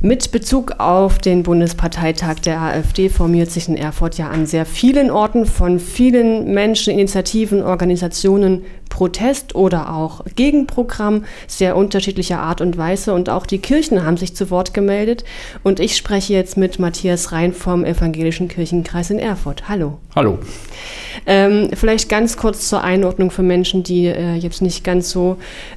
Mit Bezug auf den Bundesparteitag der AfD formiert sich in Erfurt ja an sehr vielen Orten von vielen Menschen, Initiativen, Organisationen Protest oder auch Gegenprogramm sehr unterschiedlicher Art und Weise. Und auch die Kirchen haben sich zu Wort gemeldet. Und ich spreche jetzt mit Matthias Rein vom Evangelischen Kirchenkreis in Erfurt. Hallo. Hallo. Vielleicht ganz kurz zur Einordnung für Menschen, die jetzt nicht ganz so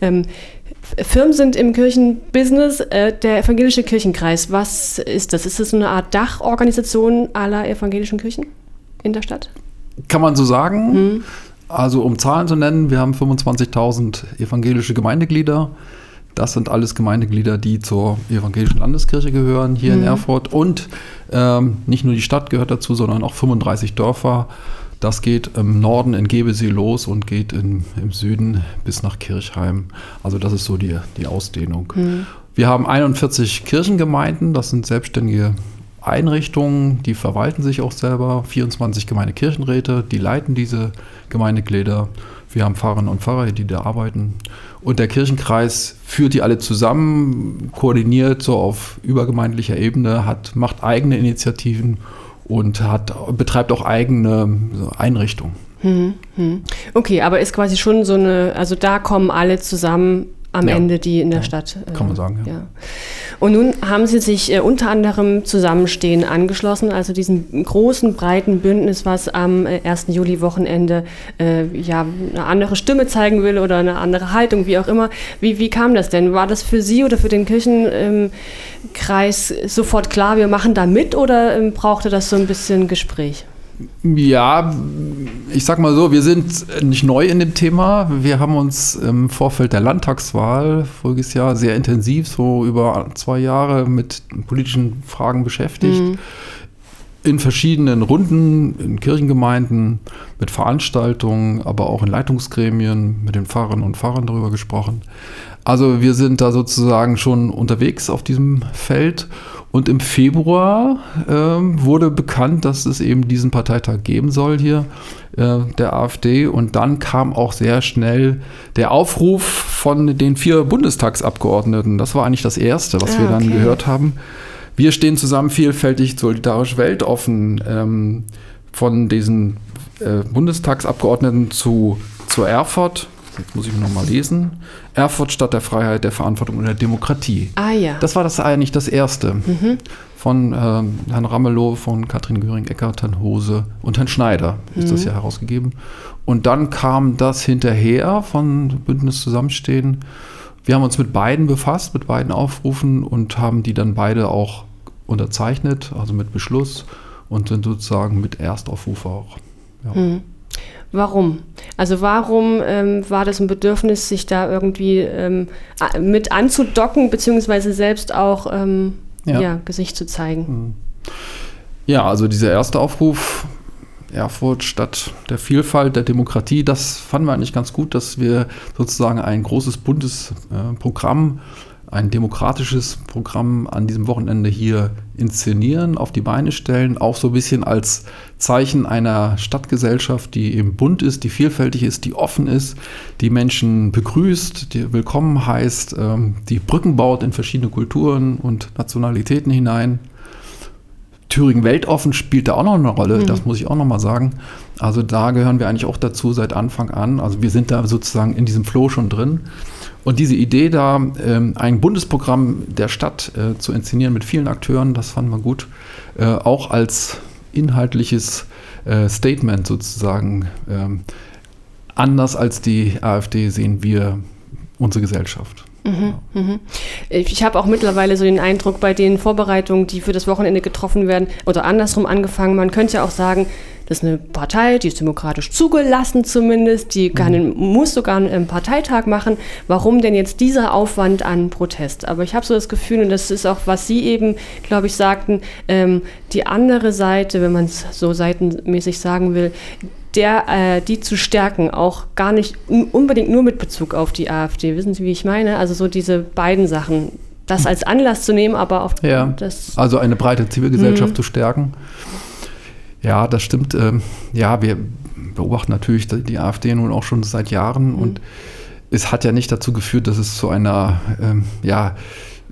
firm sind im Kirchenbusiness. Der Evangelische Kirchenkreis, was ist das? Ist das so eine Art Dachorganisation aller evangelischen Kirchen in der Stadt? Kann man so sagen. Also um Zahlen zu nennen, wir haben 25.000 evangelische Gemeindeglieder. Das sind alles Gemeindeglieder, die zur evangelischen Landeskirche gehören, hier in Erfurt. Und nicht nur die Stadt gehört dazu, sondern auch 35 Dörfer. Das geht im Norden in Gebesee los und geht im Süden bis nach Kirchheim. Also das ist so die Ausdehnung. Wir haben 41 Kirchengemeinden, das sind selbstständige Einrichtungen, die verwalten sich auch selber. 24 Gemeindekirchenräte, die leiten diese Gemeindeglieder. Wir haben Pfarrerinnen und Pfarrer, die da arbeiten. Und der Kirchenkreis führt die alle zusammen, koordiniert so auf übergemeindlicher Ebene, macht eigene Initiativen und betreibt auch eigene Einrichtungen. Okay, aber ist quasi schon so also da kommen alle zusammen am Ende, die in der Stadt. Kann man sagen, ja. Und nun haben Sie sich unter anderem Zusammenstehen angeschlossen, also diesem großen, breiten Bündnis, was am 1. Juli-Wochenende eine andere Stimme zeigen will oder eine andere Haltung, wie auch immer. Wie kam das denn? War das für Sie oder für den Kirchenkreis sofort klar, wir machen da mit, oder brauchte das so ein bisschen Gespräch? Ja, ich sag mal so, wir sind nicht neu in dem Thema. Wir haben uns im Vorfeld der Landtagswahl voriges Jahr sehr intensiv, so über 2 Jahre, mit politischen Fragen beschäftigt. In verschiedenen Runden, in Kirchengemeinden, mit Veranstaltungen, aber auch in Leitungsgremien, mit den Pfarrerinnen und Pfarrern darüber gesprochen. Also wir sind da sozusagen schon unterwegs auf diesem Feld. Und im Februar wurde bekannt, dass es eben diesen Parteitag geben soll hier, der AfD. Und dann kam auch sehr schnell der Aufruf von den 4 Bundestagsabgeordneten. Das war eigentlich das Erste, was wir dann gehört haben. Wir stehen zusammen, vielfältig, solidarisch, weltoffen, von diesen Bundestagsabgeordneten zur Erfurt. Jetzt muss ich noch mal lesen. Erfurt, Stadt der Freiheit, der Verantwortung und der Demokratie. Ja. Das war eigentlich das Erste. Von Herrn Ramelow, von Katrin Göring-Eckardt, Herrn Hose und Herrn Schneider ist das ja herausgegeben. Und dann kam das hinterher von Bündnis Zusammenstehen. Wir haben uns mit beiden befasst, mit beiden Aufrufen, und haben die dann beide auch unterzeichnet, also mit Beschluss, und sind sozusagen mit Erstaufrufe auch. Ja. Warum? Also warum war das ein Bedürfnis, sich da irgendwie mit anzudocken, beziehungsweise selbst auch Gesicht zu zeigen? Ja, also dieser erste Aufruf, Erfurt, Stadt der Vielfalt, der Demokratie, das fanden wir eigentlich ganz gut, dass wir sozusagen ein großes Bundesprogramm, ein demokratisches Programm an diesem Wochenende hier inszenieren, auf die Beine stellen, auch so ein bisschen als Zeichen einer Stadtgesellschaft, die eben bunt ist, die vielfältig ist, die offen ist, die Menschen begrüßt, die willkommen heißt, die Brücken baut in verschiedene Kulturen und Nationalitäten hinein. Thüringen weltoffen spielt da auch noch eine Rolle, das muss ich auch noch mal sagen. Also da gehören wir eigentlich auch dazu seit Anfang an. Also wir sind da sozusagen in diesem Flow schon drin. Und diese Idee da, ein Bundesprogramm der Stadt zu inszenieren mit vielen Akteuren, das fanden wir gut. Auch als inhaltliches Statement sozusagen. Anders als die AfD sehen wir unsere Gesellschaft. Ich habe auch mittlerweile so den Eindruck, bei den Vorbereitungen, die für das Wochenende getroffen werden, oder andersrum angefangen, man könnte ja auch sagen, das ist eine Partei, die ist demokratisch zugelassen zumindest, die muss sogar einen Parteitag machen. Warum denn jetzt dieser Aufwand an Protest? Aber ich habe so das Gefühl, und das ist auch, was Sie eben, glaube ich, sagten, die andere Seite, wenn man es so seitenmäßig sagen will, die zu stärken, auch gar nicht unbedingt nur mit Bezug auf die AfD. Wissen Sie, wie ich meine? Also so diese beiden Sachen, das als Anlass zu nehmen, aber auf das... Also eine breite Zivilgesellschaft zu stärken. Ja, das stimmt. Wir beobachten natürlich die AfD nun auch schon seit Jahren und es hat ja nicht dazu geführt, dass es zu einer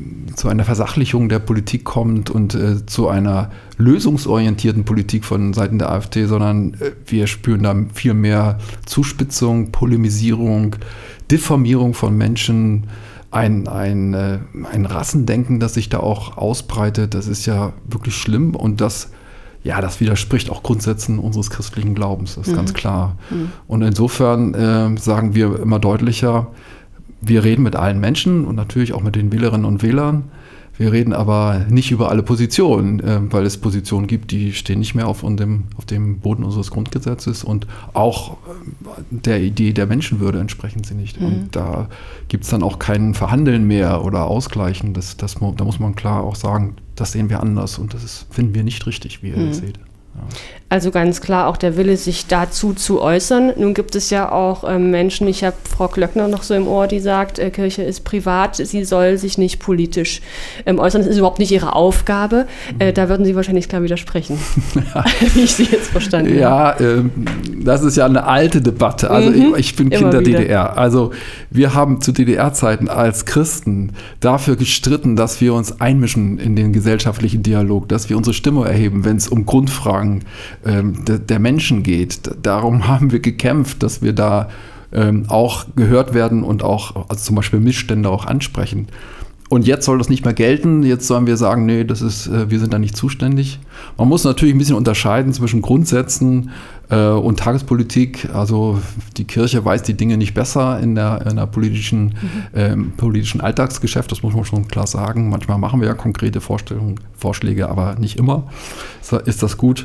Versachlichung der Politik kommt und zu einer lösungsorientierten Politik von Seiten der AfD, sondern wir spüren da viel mehr Zuspitzung, Polemisierung, Diffamierung von Menschen, ein Rassendenken, das sich da auch ausbreitet. Das ist ja wirklich schlimm und das widerspricht auch Grundsätzen unseres christlichen Glaubens, das ist ganz klar. Und insofern sagen wir immer deutlicher, wir reden mit allen Menschen und natürlich auch mit den Wählerinnen und Wählern. Wir reden aber nicht über alle Positionen, weil es Positionen gibt, die stehen nicht mehr auf dem Boden unseres Grundgesetzes und auch der Idee der Menschenwürde entsprechen sie nicht. Und da gibt es dann auch kein Verhandeln mehr oder Ausgleichen. Da muss man klar auch sagen, das sehen wir anders und finden wir nicht richtig, wie ihr das seht. Ja. Also ganz klar auch der Wille, sich dazu zu äußern. Nun gibt es ja auch Menschen, ich habe Frau Klöckner noch so im Ohr, die sagt, Kirche ist privat, sie soll sich nicht politisch äußern. Das ist überhaupt nicht ihre Aufgabe. Da würden Sie wahrscheinlich klar widersprechen, wie ich Sie jetzt verstanden habe. Ja, das ist ja eine alte Debatte. Also ich bin Kind der DDR. Also wir haben zu DDR-Zeiten als Christen dafür gestritten, dass wir uns einmischen in den gesellschaftlichen Dialog, dass wir unsere Stimme erheben, wenn es um Grundfragen der Menschen geht. Darum haben wir gekämpft, dass wir da auch gehört werden und auch also zum Beispiel Missstände auch ansprechen. Und jetzt soll das nicht mehr gelten. Jetzt sollen wir sagen, nee, wir sind da nicht zuständig. Man muss natürlich ein bisschen unterscheiden zwischen Grundsätzen und Tagespolitik. Also die Kirche weiß die Dinge nicht besser in der politischen Alltagsgeschäft. Das muss man schon klar sagen. Manchmal machen wir ja konkrete Vorschläge, aber nicht immer ist das gut.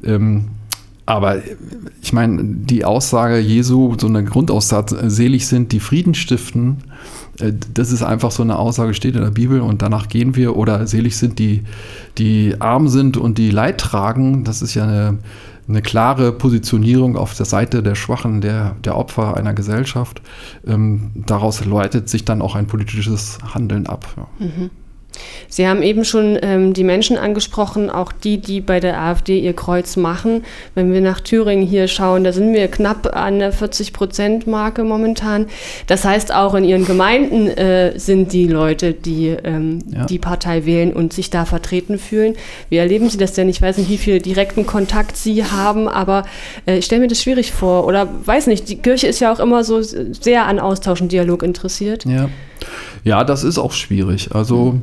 Aber ich meine, die Aussage Jesu, so eine Grundaussatz, selig sind, die Frieden stiften, das ist einfach so eine Aussage, steht in der Bibel und danach gehen wir. Oder selig sind, die arm sind und die Leid tragen. Das ist ja eine klare Positionierung auf der Seite der Schwachen, der Opfer einer Gesellschaft. Daraus leitet sich dann auch ein politisches Handeln ab. Ja. Sie haben eben schon die Menschen angesprochen, auch die bei der AfD ihr Kreuz machen. Wenn wir nach Thüringen hier schauen, da sind wir knapp an der 40%-Marke momentan. Das heißt, auch in ihren Gemeinden sind die Leute, die die Partei wählen und sich da vertreten fühlen. Wie erleben Sie das denn? Ich weiß nicht, wie viel direkten Kontakt Sie haben, aber ich stelle mir das schwierig vor. Oder weiß nicht, die Kirche ist ja auch immer so sehr an Austausch und Dialog interessiert. Ja, das ist auch schwierig. Also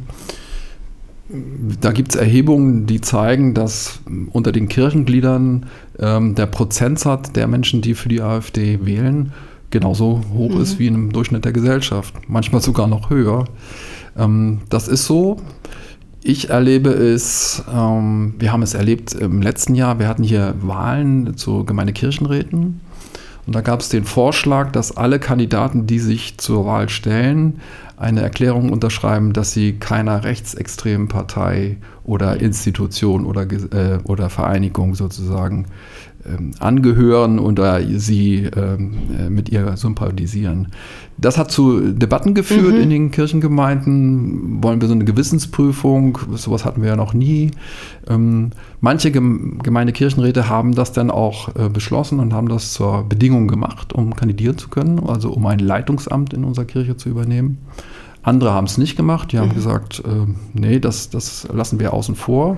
da gibt es Erhebungen, die zeigen, dass unter den Kirchengliedern der Prozentsatz der Menschen, die für die AfD wählen, genauso hoch ist wie im Durchschnitt der Gesellschaft. Manchmal sogar noch höher. Das ist so. Ich erlebe es, wir haben es erlebt im letzten Jahr, wir hatten hier Wahlen zu Gemeindekirchenräten. Und da gab es den Vorschlag, dass alle Kandidaten, die sich zur Wahl stellen, eine Erklärung unterschreiben, dass sie keiner rechtsextremen Partei oder Institution oder Vereinigung sozusagen angehören oder sie mit ihr sympathisieren. Das hat zu Debatten geführt in den Kirchengemeinden. Wollen wir so eine Gewissensprüfung? Sowas hatten wir ja noch nie. Manche Gemeindekirchenräte haben das dann auch beschlossen und haben das zur Bedingung gemacht, um kandidieren zu können, also um ein Leitungsamt in unserer Kirche zu übernehmen. Andere haben es nicht gemacht. Die haben gesagt, nee, das lassen wir außen vor.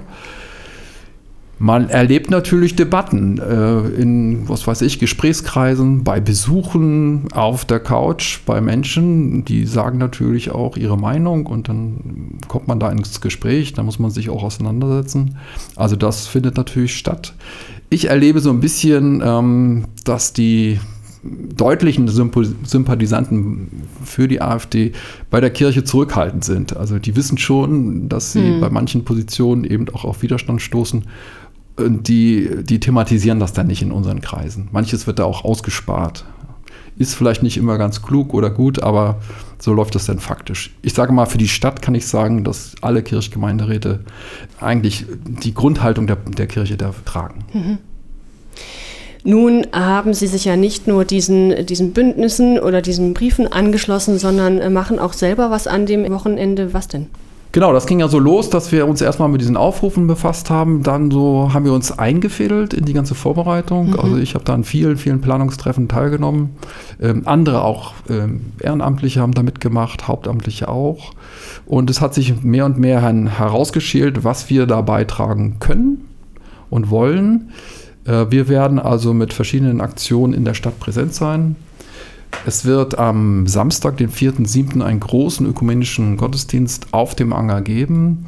Man erlebt natürlich Debatten in, Gesprächskreisen, bei Besuchen, auf der Couch, bei Menschen, die sagen natürlich auch ihre Meinung und dann kommt man da ins Gespräch, da muss man sich auch auseinandersetzen. Also das findet natürlich statt. Ich erlebe so ein bisschen, dass die deutlichen Sympathisanten für die AfD bei der Kirche zurückhaltend sind. Also die wissen schon, dass sie bei manchen Positionen eben auch auf Widerstand stoßen. Und die thematisieren das dann nicht in unseren Kreisen. Manches wird da auch ausgespart. Ist vielleicht nicht immer ganz klug oder gut, aber so läuft das dann faktisch. Ich sage mal, für die Stadt kann ich sagen, dass alle Kirchgemeinderäte eigentlich die Grundhaltung der Kirche da tragen. Nun haben Sie sich ja nicht nur diesen Bündnissen oder diesen Briefen angeschlossen, sondern machen auch selber was an dem Wochenende. Was denn? Genau, das ging ja so los, dass wir uns erstmal mit diesen Aufrufen befasst haben. Dann so haben wir uns eingefädelt in die ganze Vorbereitung. Also ich habe da an vielen, vielen Planungstreffen teilgenommen. Andere auch Ehrenamtliche haben da mitgemacht, Hauptamtliche auch. Und es hat sich mehr und mehr herausgeschält, was wir da beitragen können und wollen. Wir werden also mit verschiedenen Aktionen in der Stadt präsent sein. Es wird am Samstag, den 4.7., einen großen ökumenischen Gottesdienst auf dem Anger geben.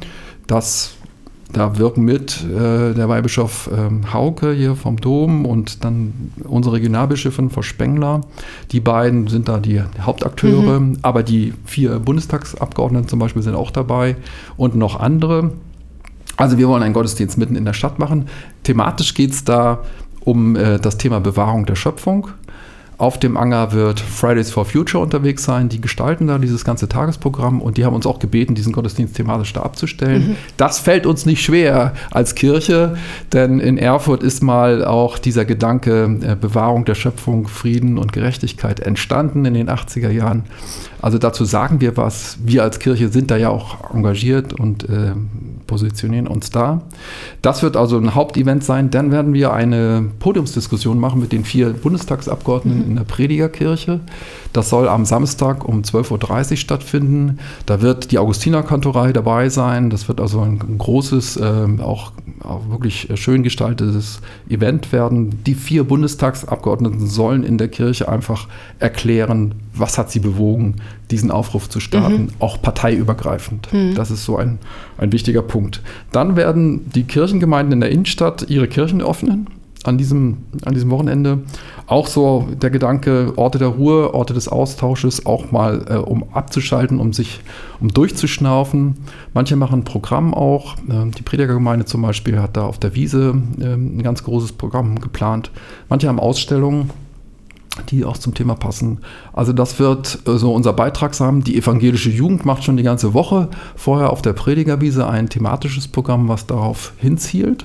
Da wirken mit der Weihbischof Hauke hier vom Dom und dann unsere Regionalbischöfin Frau Spengler. Die beiden sind da die Hauptakteure, aber die 4 Bundestagsabgeordneten zum Beispiel sind auch dabei und noch andere. Also wir wollen einen Gottesdienst mitten in der Stadt machen. Thematisch geht es da um das Thema Bewahrung der Schöpfung. Auf dem Anger wird Fridays for Future unterwegs sein. Die gestalten da dieses ganze Tagesprogramm und die haben uns auch gebeten, diesen Gottesdienst thematisch da abzustellen. Das fällt uns nicht schwer als Kirche, denn in Erfurt ist mal auch dieser Gedanke Bewahrung der Schöpfung, Frieden und Gerechtigkeit entstanden in den 80er Jahren. Also dazu sagen wir was. Wir als Kirche sind da ja auch engagiert und positionieren uns da. Das wird also ein Hauptevent sein. Dann werden wir eine Podiumsdiskussion machen mit den 4 Bundestagsabgeordneten in der Predigerkirche. Das soll am Samstag um 12.30 Uhr stattfinden. Da wird die Augustinerkantorei dabei sein. Das wird also ein großes, auch wirklich schön gestaltetes Event werden. Die 4 Bundestagsabgeordneten sollen in der Kirche einfach erklären, was hat sie bewogen, diesen Aufruf zu starten, auch parteiübergreifend. Das ist so ein wichtiger Punkt. Dann werden die Kirchengemeinden in der Innenstadt ihre Kirchen öffnen. An diesem Wochenende auch so der Gedanke, Orte der Ruhe, Orte des Austausches, auch mal um abzuschalten, um durchzuschnaufen. Manche machen ein Programm auch. Die Predigergemeinde zum Beispiel hat da auf der Wiese ein ganz großes Programm geplant. Manche haben Ausstellungen, die auch zum Thema passen. Also das wird so unser Beitrag sein. Die evangelische Jugend macht schon die ganze Woche vorher auf der Predigerwiese ein thematisches Programm, was darauf hinzielt.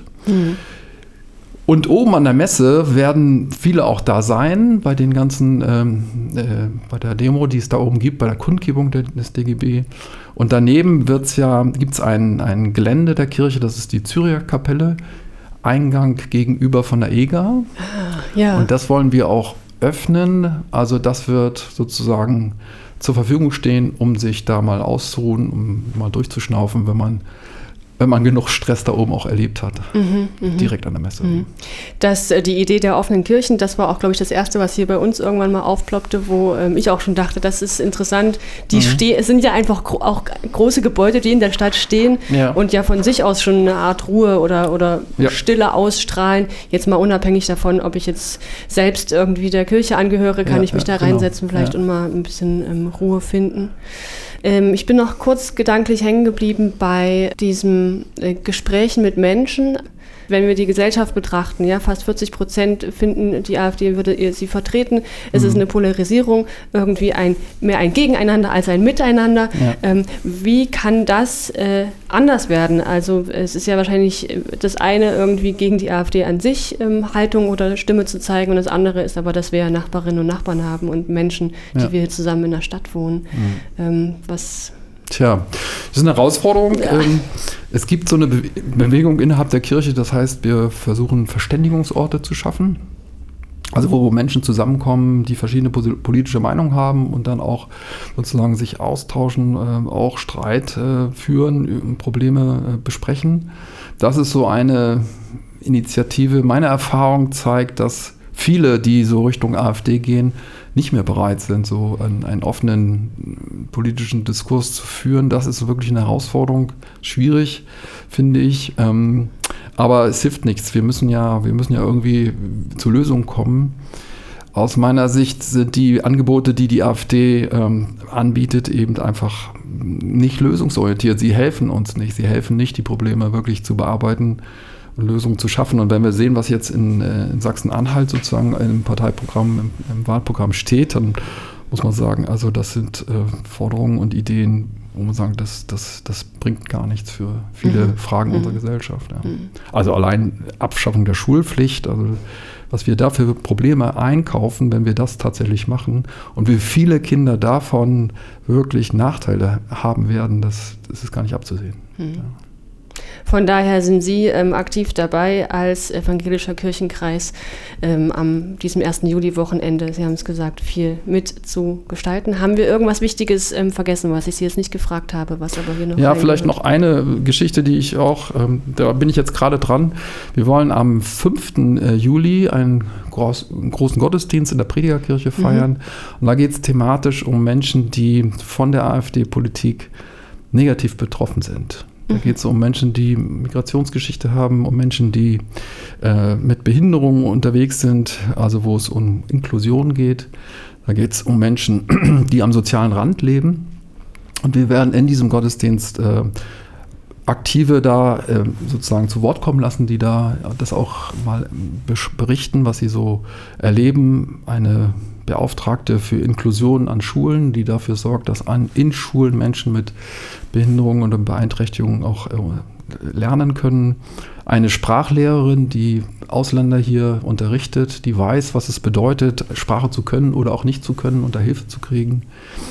Und oben an der Messe werden viele auch da sein, bei den ganzen, bei der Demo, die es da oben gibt, bei der Kundgebung des DGB. Und daneben gibt es ein Gelände der Kirche, das ist die Züricher-Kapelle, Eingang gegenüber von der EGA. Ja. Und das wollen wir auch öffnen. Also das wird sozusagen zur Verfügung stehen, um sich da mal auszuruhen, um mal durchzuschnaufen, wenn man genug Stress da oben auch erlebt hat, direkt an der Messe. Die Idee der offenen Kirchen, das war auch, glaube ich, das Erste, was hier bei uns irgendwann mal aufploppte, wo ich auch schon dachte, das ist interessant. Es sind ja einfach auch große Gebäude, die in der Stadt stehen und ja von sich aus schon eine Art Ruhe oder Stille ausstrahlen. Jetzt mal unabhängig davon, ob ich jetzt selbst irgendwie der Kirche angehöre, kann ich mich da reinsetzen vielleicht und mal ein bisschen Ruhe finden. Ich bin noch kurz gedanklich hängen geblieben bei diesem Gesprächen mit Menschen. Wenn wir die Gesellschaft betrachten, ja, fast 40% finden, die AfD würde sie vertreten. Es ist eine Polarisierung, irgendwie mehr ein Gegeneinander als ein Miteinander. Ja. Wie kann das anders werden? Also es ist ja wahrscheinlich das eine irgendwie gegen die AfD an sich Haltung oder Stimme zu zeigen und das andere ist aber, dass wir Nachbarinnen und Nachbarn haben und Menschen, die wir zusammen in der Stadt wohnen. Tja, das ist eine Herausforderung. Ja. Es gibt so eine Bewegung innerhalb der Kirche, das heißt, wir versuchen Verständigungsorte zu schaffen. Also wo Menschen zusammenkommen, die verschiedene politische Meinungen haben und dann auch sozusagen sich austauschen, auch Streit führen, Probleme besprechen. Das ist so eine Initiative. Meine Erfahrung zeigt, dass viele, die so Richtung AfD gehen, nicht mehr bereit sind, so einen offenen politischen Diskurs zu führen. Das ist wirklich eine Herausforderung, schwierig, finde ich. Aber es hilft nichts. Wir müssen ja irgendwie zu Lösungen kommen. Aus meiner Sicht sind die Angebote, die AfD anbietet, eben einfach nicht lösungsorientiert. Sie helfen uns nicht. Sie helfen nicht, die Probleme wirklich zu bearbeiten und Lösungen zu schaffen. Und wenn wir sehen, was jetzt in Sachsen-Anhalt sozusagen im Parteiprogramm, im Wahlprogramm steht, dann muss man sagen, also das sind Forderungen und Ideen, wo man sagen, das bringt gar nichts für viele Fragen unserer Gesellschaft. Ja. Also allein Abschaffung der Schulpflicht, also was wir da für Probleme einkaufen, wenn wir das tatsächlich machen und wie viele Kinder davon wirklich Nachteile haben werden, das ist gar nicht abzusehen. Ja. Von daher sind Sie aktiv dabei als evangelischer Kirchenkreis am diesem 1. Juli-Wochenende, Sie haben es gesagt, viel mitzugestalten. Haben wir irgendwas Wichtiges vergessen, was ich Sie jetzt nicht gefragt habe, was aber hier noch Ja, vielleicht noch eine Geschichte, die ich auch, da bin ich jetzt gerade dran. Wir wollen am 5. Juli einen großen Gottesdienst in der Predigerkirche feiern. Und da geht es thematisch um Menschen, die von der AfD-Politik negativ betroffen sind. Da geht es um Menschen, die Migrationsgeschichte haben, um Menschen, die mit Behinderungen unterwegs sind, also wo es um Inklusion geht. Da geht es um Menschen, die am sozialen Rand leben. Und wir werden in diesem Gottesdienst Aktive da sozusagen zu Wort kommen lassen, die da das auch mal berichten, was sie so erleben. Eine Beauftragte für Inklusion an Schulen, die dafür sorgt, dass in Schulen Menschen mit Behinderungen und Beeinträchtigungen auch lernen können. Eine Sprachlehrerin, die Ausländer hier unterrichtet, die weiß, was es bedeutet, Sprache zu können oder auch nicht zu können und da Hilfe zu kriegen.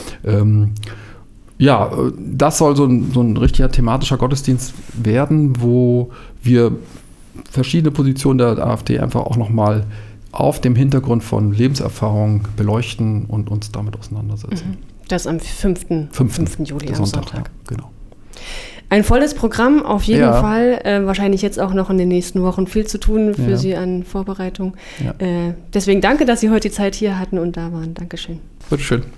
Ja, das soll so ein richtiger thematischer Gottesdienst werden, wo wir verschiedene Positionen der AfD einfach auch nochmal auf dem Hintergrund von Lebenserfahrung beleuchten und uns damit auseinandersetzen. Das am 5. Juli, am Sonntag. Ja, genau. Ein volles Programm auf jeden Fall. Wahrscheinlich jetzt auch noch in den nächsten Wochen viel zu tun für Sie an Vorbereitung. Ja. Deswegen danke, dass Sie heute die Zeit hier hatten und da waren. Dankeschön. Bitteschön.